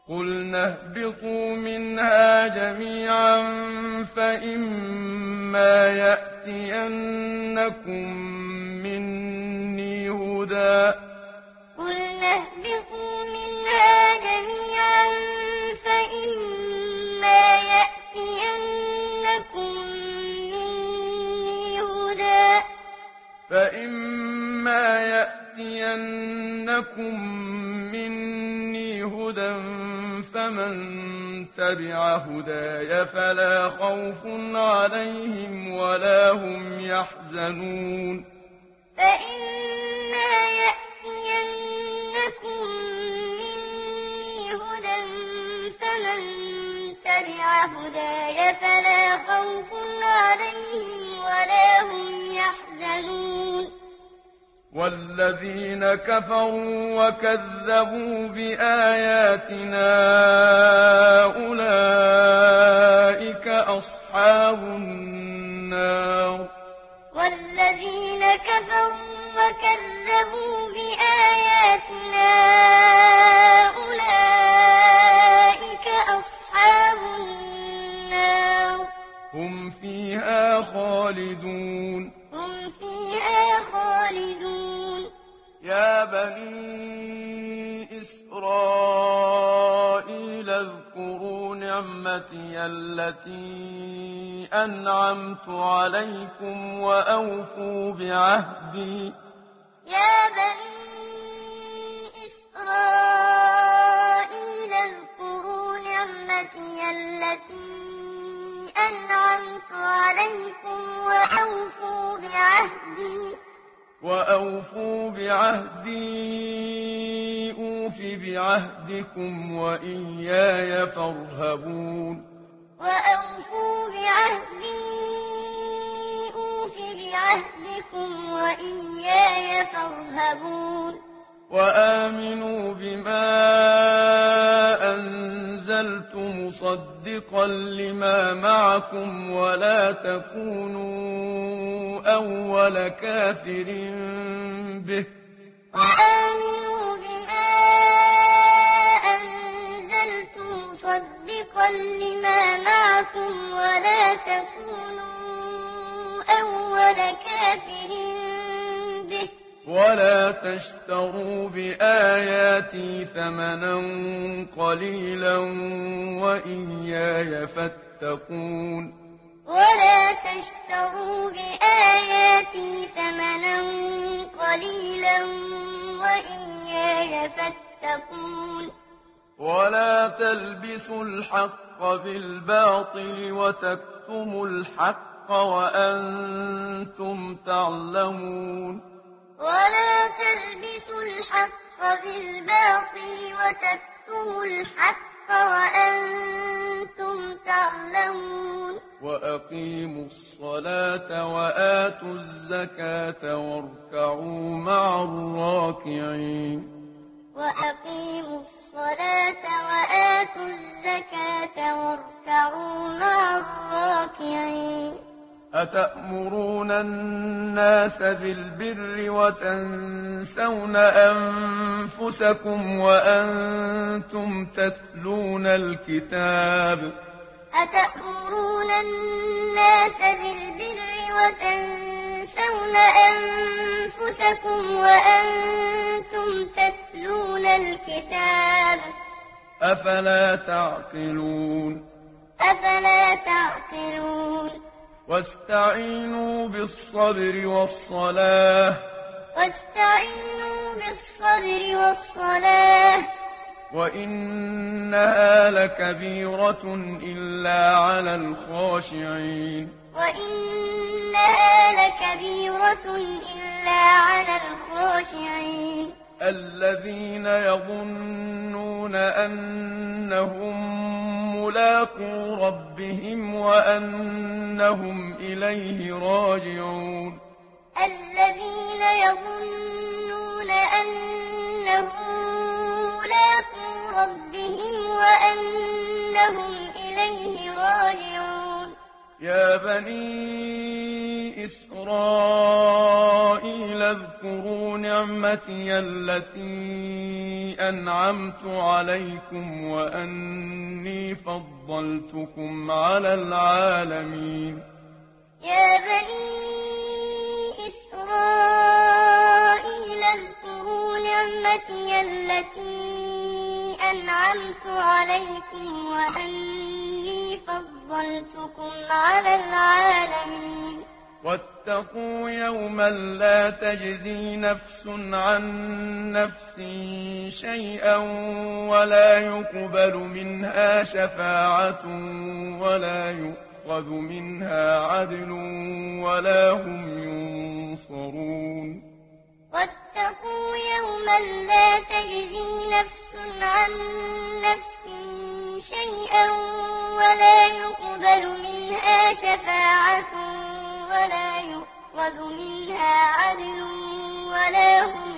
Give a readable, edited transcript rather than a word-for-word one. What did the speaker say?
قُلْنَا اهْبِطُوا مِنْهَا جَمِيعًا فَإِمَّا يَأْتِيَنَّكُم مِّنِّي هُدًى فَمَن تَبِعَ هُدَايَ فَلَا خَوْفٌ عَلَيْهِمْ وَلَا هُمْ يَحْزَنُونَ فَإِمَّا يَأْتِيَنَّكُم مِّنِّي هُدًى فَمَن تَبِعَ هُدَايَ فَلَا خَوْفٌ عَلَيْهِمْ وَلَا هُمْ يَحْزَنُونَ وَالَّذِينَ كَفَرُوا وَكَذَّبُوا بِآيَاتِنَا أُولَٰئِكَ أَصْحَابُ النَّارِ وَالَّذِينَ كَفَرُوا وَكَذَّبُوا بِآيَاتِنَا أُولَٰئِكَ أَصْحَابُ النَّارِ هُمْ فِيهَا خَالِدُونَ يَا بَنِي إِسْرَائِيلَ اذْكُرُوا نِعْمَتِيَ الَّتِي أَنْعَمْتُ عَلَيْكُمْ وَأَوْفُوا بِعَهْدِي يَا بَنِي إِسْرَائِيلَ اذْكُرُوا نِعْمَتِيَ الَّتِي أَنْعَمْتُ عَلَيْكُمْ وَأَوْفُوا بِعَهْدِي أُوفِ بِعَهْدِكُمْ وَإِيَّايَ فَارْهَبُونِ وَأَوْفُوا بِعَهْدِي أُوفِ بِعَهْدِكُمْ وَإِيَّايَ فَارْهَبُونِ وَآمِنُوا بِمَا أَنزَلْتُ مُصَدِّقًا لِّمَا مَعَكُمْ وَلَا تَكُونُوا أَوَّلَ كَافِرٍ بِهِ ۖ وَلَا تَشْتَرُوا بِآيَاتِي ثَمَنًا قَلِيلًا وَإِيَّايَ فَاتَّقُونِ وَلَا تَشْتَرُوا بِآيَاتِي ثَمَنًا قَلِيلًا وَإِيَّايَ فَاتَّقُونِ وَلَا تَلْبِسُوا الْحَقَّ بِالْبَاطِلِ وَتَكْتُمُوا الْحَقَّ وَأَنتُمْ تَعْلَمُونَ وَلَا تَلْبِسُوا الْحَقَّ بِالْبَاطِلِ وَتَكْتُمُوا الْحَقَّ وَأَنتُمْ تَعْلَمُونَ وَأَقِيمُوا الصَّلَاةَ وَآتُوا الزَّكَاةَ وَارْكَعُوا مَعَ الرَّاكِعِينَ وَأَقِيمُوا الصَّلَاةَ وَآتُوا الزَّكَاةَ وَارْكَعُوا مَعَ الرَّاكِعِينَ أَتَأْمُرُونَ النَّاسَ بِالْبِرِّ وَتَنسَوْنَ أَنفُسَكُمْ وَأَنتُمْ تَتْلُونَ الْكِتَابَ أَتَأْمُرُونَ النَّاسَ بِالْبِرِّ وَتَنسَوْنَ أَنفُسَكُمْ وَأَنتُمْ تَتْلُونَ الْكِتَابَ أَفَلَا تَعْقِلُونَ وَاسْتَعِينُوا بِالصَّبْرِ وَالصَّلَاةِ وَإِنَّهَا لَكَبِيرَةٌ إِلَّا عَلَى الْخَاشِعِينَ الَّذِينَ يَظُنُّونَ أَنَّهُم مُّلَاقُو رَبِّهِمْ وَأَنَّهُمْ إِلَيْهِ راجعون الَّذِينَ يَظُنُّونَ أَنَّهُم مُّلَاقُو رَبِّهِمْ وَأَنَّهُمْ إِلَيْهِ راجعون يا بني إسرائيل اذكروا نعمتي التي أنعمت عليكم وأني فضلتكم على العالمين. يا بني إسرائيل اذكروا نعمتي التي أنعمت عليكم وأني فضلتكم على العالمين. واتقوا يوما لا تجزي نفس عن نفس شيئا ولا يقبل منها شفاعة ولا يؤخذ منها عدل ولا هم ينصرون. واتقوا يوما لا تجزي نفس عن نفس شيئا ولا يقبل منها شفاعة ولا يؤخذ منها عدل ولا هم